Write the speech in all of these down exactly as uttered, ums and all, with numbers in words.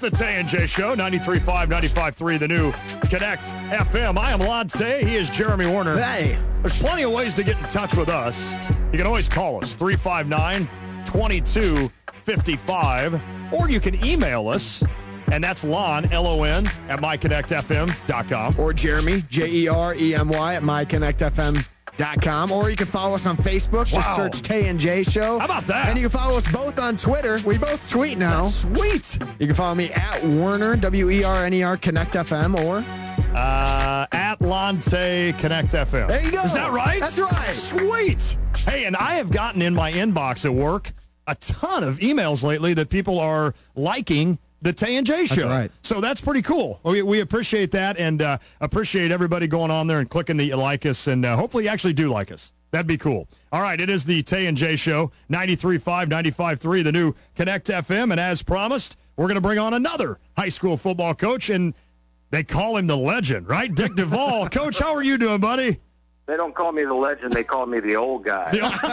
the Tay and Jay Show, ninety-three point five, ninety-five point three, the new Connect F M. I am Lon Tay. He is Jeremy Warner. Hey. There's plenty of ways to get in touch with us. You can always call us, three five nine, two two five five, or you can email us, and that's Lon, L O N, at my connect f m dot com. Or Jeremy, J E R E M Y, at my connect f m dot com. Or you can follow us on Facebook. Just Wow. search Tay and Jay Show. How about that? And you can follow us both on Twitter. We both tweet now. Sweet. You can follow me at Warner, W E R N E R, Connect F M, or... Uh, at Lonte Connect F M. There you go. Is that right? That's right. Sweet. Hey, and I have gotten in my inbox at work a ton of emails lately that people are liking the Tay and Jay Show. That's right. So that's pretty cool. We, we appreciate that and uh, appreciate everybody going on there and clicking the like us, and uh, hopefully you actually do like us. That'd be cool. All right, it is the Tay and Jay Show, ninety-three point five, ninety-five point three, the new Connect F M, and as promised, we're going to bring on another high school football coach, and they call him the legend, right? Dick Duvall. Coach, how are you doing, buddy? They don't call me the legend; they call me the old guy.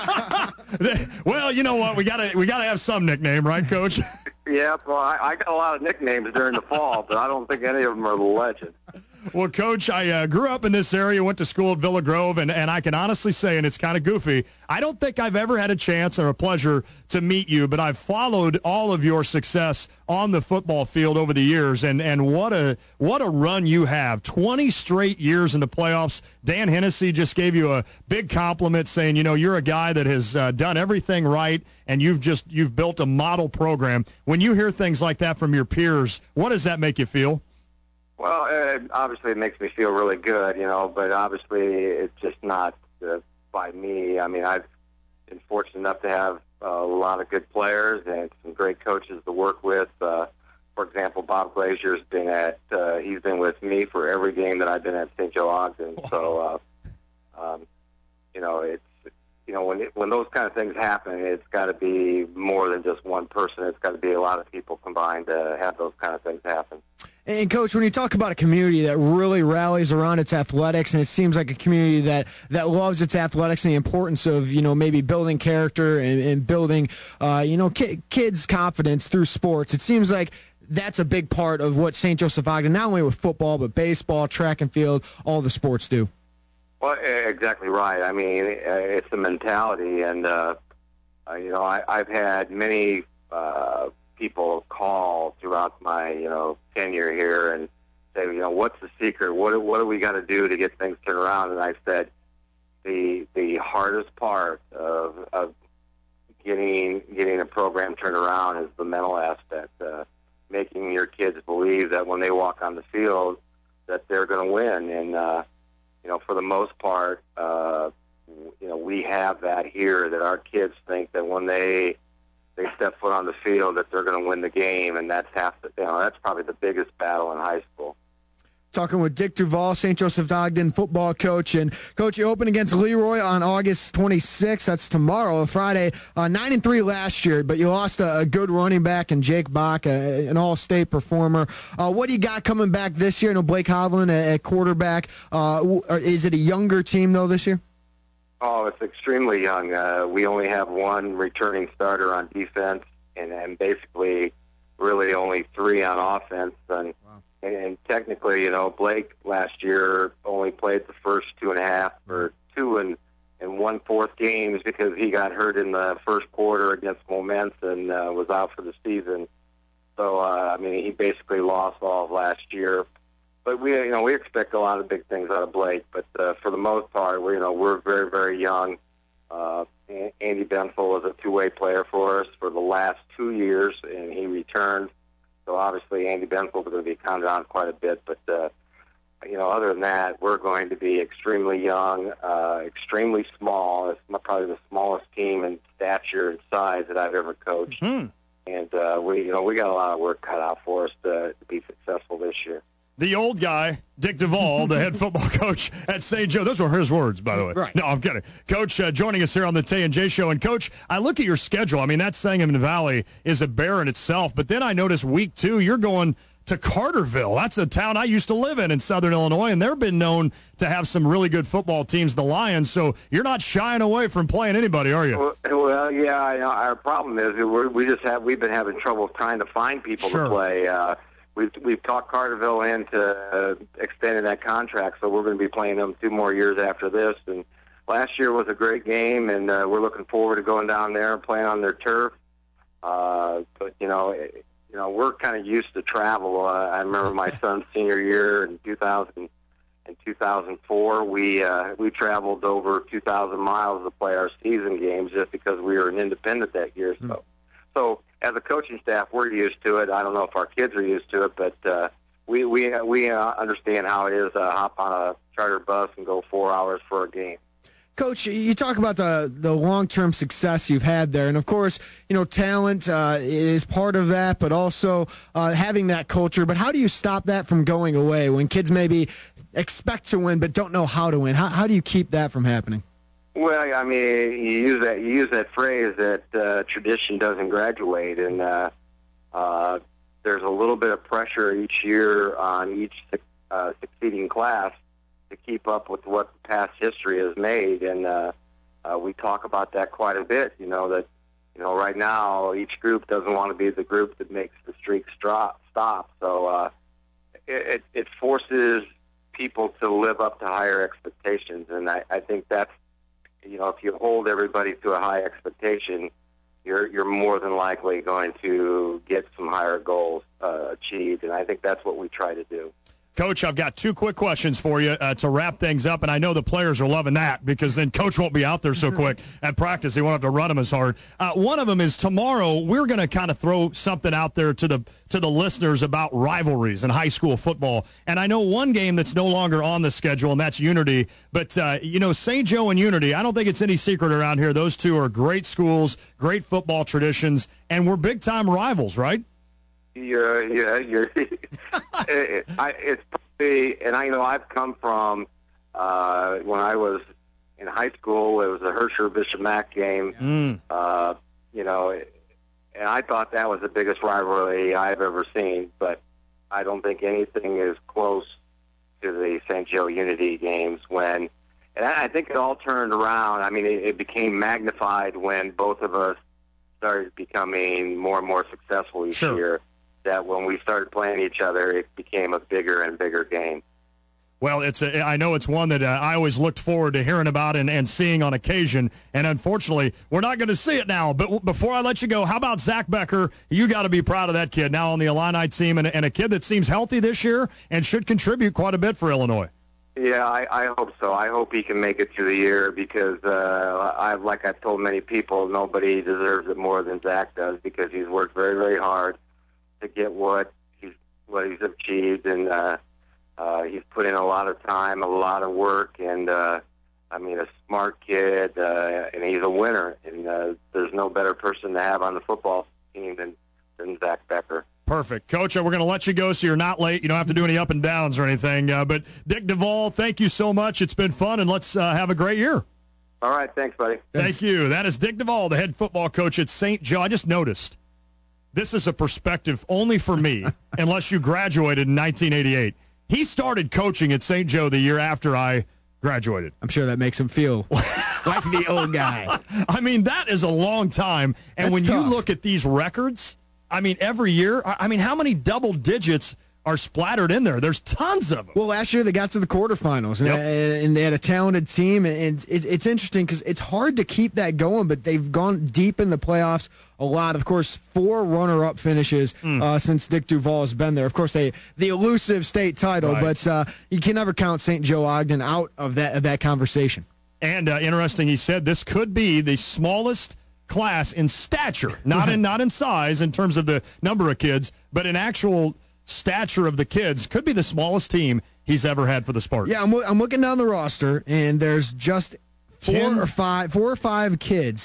Well, you know what? We gotta we gotta have some nickname, right, Coach? Yeah, well, I, I got a lot of nicknames during the fall, but I don't think any of them are the legend. Well, Coach, I uh, grew up in this area, went to school at Villa Grove, and, and I can honestly say, and it's kind of goofy, I don't think I've ever had a chance or a pleasure to meet you, but I've followed all of your success on the football field over the years, and, and what a what a run you have. twenty straight years in the playoffs. Dan Hennessy just gave you a big compliment saying, you know, you're a guy that has uh, done everything right, and you've just you've built a model program. When you hear things like that from your peers, what does that make you feel? Well, uh, obviously it makes me feel really good, you know, but obviously it's just not uh, by me. I mean, I've been fortunate enough to have uh, a lot of good players and some great coaches to work with. Uh, for example, Bob Glazier's been at, uh, he's been with me for every game that I've been at Saint Joe Ogden. So, uh, um, you know, it's, you know, when it, when those kind of things happen, it's got to be more than just one person. It's got to be a lot of people combined to have those kind of things happen. And, Coach, when you talk about a community that really rallies around its athletics, and it seems like a community that, that loves its athletics and the importance of, you know, maybe building character and, and building, uh, you know, ki- kids' confidence through sports, it seems like that's a big part of what Saint Joseph Ogden, not only with football, but baseball, track and field, all the sports do. Well, exactly right. I mean, it's the mentality, and, uh, you know, I, I've had many uh, people call throughout my, you know, tenure here and say, you know, what's the secret? What, what do we got to do to get things turned around? And I said, the the hardest part of, of getting getting a program turned around is the mental aspect, uh, making your kids believe that when they walk on the field that they're going to win. And, uh, you know, for the most part, uh, you know, we have that here, that our kids think that when they they step foot on the field that they're going to win the game, and that's half the, you know, that's probably the biggest battle in high school. Talking with Dick Duvall, Saint Joseph Ogden football coach. And, Coach, you open against Leroy on August twenty-sixth. That's tomorrow, Friday. Uh, nine and three last year, but you lost a, a good running back in Jake Bach, a, an all-state performer. Uh, what do you got coming back this year? I know Blake Hovland at, at quarterback. Uh, is it a younger team, though, this year? Oh, it's extremely young. Uh, we only have one returning starter on defense, and, and basically really only three on offense. And, wow. and, and technically, you know, Blake last year only played the first two and a half or two and, and one fourth games because he got hurt in the first quarter against Moments and uh, was out for the season. So, uh, I mean, he basically lost all of last year. But we, you know, we expect a lot of big things out of Blake. But uh, for the most part, we, you know, we're very, very young. Uh, Andy Benful was a two-way player for us for the last two years, and he returned. So obviously, Andy Benful is going to be counted on quite a bit. But uh, you know, other than that, we're going to be extremely young, uh, extremely small. It's probably the smallest team in stature and size that I've ever coached. Mm-hmm. And uh, we, you know, we got a lot of work cut out for us to, to be successful this year. The old guy, Dick Duvall, the head football coach at Saint Joe. Those were his words, by the way. Right. No, I'm kidding. Coach, uh, joining us here on the Tay and Jay Show. And, Coach, I look at your schedule. I mean, that Sangamon Valley is a bear in itself. But then I notice week two, you're going to Carterville. That's a town I used to live in in Southern Illinois, and they've been known to have some really good football teams, the Lions. So you're not shying away from playing anybody, are you? Well, well yeah. I know. Our problem is that we're, we just have we've been having trouble trying to find people Sure. to play. Uh, we've we've talked Carterville into uh, extending that contract, so we're going to be playing them two more years after this. And last year was a great game, and uh, we're looking forward to going down there and playing on their turf. Uh, but you know. It, You know, we're kind of used to travel. Uh, I remember my son's senior year in two thousand, in two thousand four, we uh, we traveled over two thousand miles to play our season games just because we were an independent that year. So, mm. so as a coaching staff, we're used to it. I don't know if our kids are used to it, but uh, we we we uh, understand how it is to hop on a charter bus and go four hours for a game. Coach, you talk about the, the long-term success you've had there, and of course, you know, talent uh, is part of that, but also uh, having that culture. But how do you stop that from going away when kids maybe expect to win but don't know how to win? How, how do you keep that from happening? Well, I mean, you use that you use that phrase that uh, tradition doesn't graduate, and uh, uh, there's a little bit of pressure each year on each uh, succeeding class to keep up with what past history has made, and uh, uh, we talk about that quite a bit. You know that, you know, right now each group doesn't want to be the group that makes the streak stop. Stop. So uh, it it forces people to live up to higher expectations, and I, I think that's, you know, if you hold everybody to a high expectation, you're you're more than likely going to get some higher goals uh, achieved, and I think that's what we try to do. Coach, I've got two quick questions for you uh, to wrap things up, and I know the players are loving that because then Coach won't be out there so quick at practice. He won't have to run them as hard. Uh, one of them is tomorrow we're going to kind of throw something out there to the to the listeners about rivalries in high school football. And I know one game that's no longer on the schedule, and that's Unity. But, uh, you know, Saint Joe and Unity, I don't think it's any secret around here. Those two are great schools, great football traditions, and we're big-time rivals, right? Yeah, yeah, you're. it, I, it's probably, and I know I've come from uh, when I was in high school. It was the Herscher Bishop Mack game. Mm. Uh, you know, and I thought that was the biggest rivalry I've ever seen. But I don't think anything is close to the Saint Joe Unity games. When, and I, I think it all turned around. I mean, it, it became magnified when both of us started becoming more and more successful each Sure. year. That when we started playing each other, it became a bigger and bigger game. Well, it's a, I know it's one that uh, I always looked forward to hearing about and, and seeing on occasion, and unfortunately, we're not going to see it now. But w- before I let you go, how about Zach Becker? You got to be proud of that kid now on the Illini team, and, and a kid that seems healthy this year and should contribute quite a bit for Illinois. Yeah, I, I hope so. I hope he can make it through the year because, uh, I, like I've told many people, nobody deserves it more than Zach does because he's worked very, very hard to get what he's what he's achieved, and uh, uh, he's put in a lot of time, a lot of work, and uh, I mean, a smart kid, uh, and he's a winner. And uh, there's no better person to have on the football team than than Zach Becker. Perfect. Coach, we're going to let you go so you're not late. You don't have to do any up and downs or anything. Uh, but Dick Duvall, thank you so much. It's been fun, and let's uh, have a great year. All right. Thanks, buddy. Thank you. That is Dick Duvall, the head football coach at Saint Joe. I just noticed this is a perspective only for me unless you graduated in nineteen eighty-eight. He started coaching at Saint Joe the year after I graduated. I'm sure that makes him feel like the old guy. I mean, that is a long time. And That's when tough. you look at these records, I mean, every year, I mean, how many double digits are splattered in there? There's tons of them. Well, last year they got to the quarterfinals, and, Yep. and they had a talented team, and it's, it's interesting because it's hard to keep that going, but they've gone deep in the playoffs a lot. Of course, four runner-up finishes Mm. uh, since Dick Duvall has been there. Of course, they the elusive state title, Right. but uh, you can never count Saint Joe Ogden out of that of that conversation. And uh, interesting, he said this could be the smallest class in stature, not in not in size in terms of the number of kids, but in actual stature of the kids. Could be the smallest team he's ever had for the Spartans. Yeah, I'm, loo- I'm looking down the roster, and there's just four Ten? or five four or five kids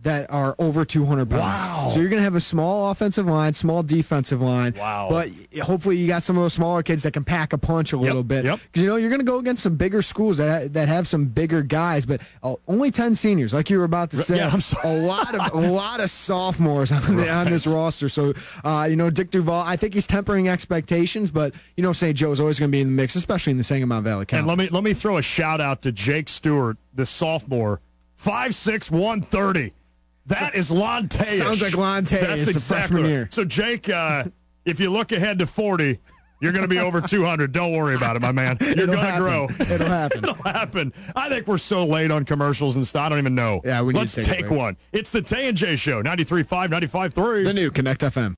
that are over two hundred pounds. Wow. So you're going to have a small offensive line, small defensive line. Wow. But hopefully you got some of those smaller kids that can pack a punch a Yep, little bit. yep. Because, you know, you're going to go against some bigger schools that that have some bigger guys, but uh, only ten seniors, like you were about to say. Yeah, I'm sorry. A lot of a lot of sophomores on, the, on this roster. So, uh, you know, Dick Duval, I think he's tempering expectations, but, you know, Saint Joe is always going to be in the mix, especially in the Sangamon Valley Conference. And let me let me throw a shout out to Jake Stewart, the sophomore, five six, one thirty. That is Lonte. Sounds like Lonte. That's It's a exactly freshman right. year. So, Jake, uh, if you look ahead to forty, you're going to be over two hundred. Don't worry about it, my man. You're going to grow. It'll happen. It'll happen. I think we're so late on commercials and stuff. I don't even know. Yeah, we need Let's to take a take break. one. It's the Tay and Jay Show, ninety-three point five, ninety-five point three. The new Connect F M.